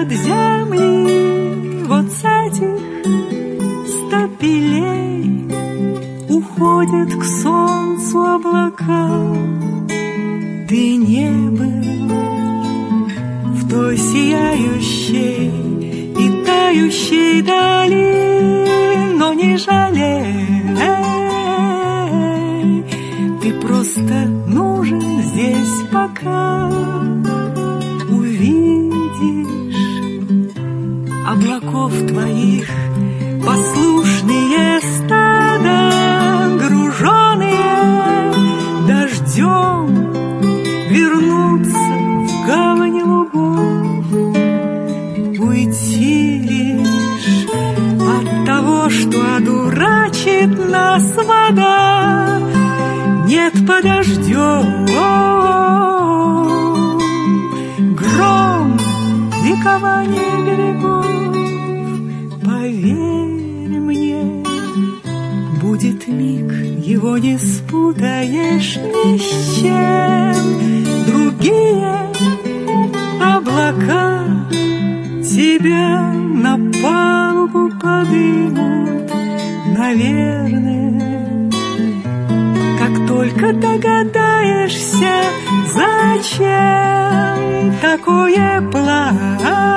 из-под земли, вот с этих стапелей уходят к солнцу облака. Ты не был в той сияющей и тающей дали, но не жалей, ты просто нужен здесь пока. Увидишь облаков твоих послушные стада, груженные дождем, вернуться в гавань лугов. Уйти лишь от того, что одурачит нас вода. Нет, подождем гром, ликование берегов. Поверь мне, будет миг, его не спутаешь ни с чем. Другие облака тебя на палубу подымут, наверное. Как только догадаешься, зачем такое пламя,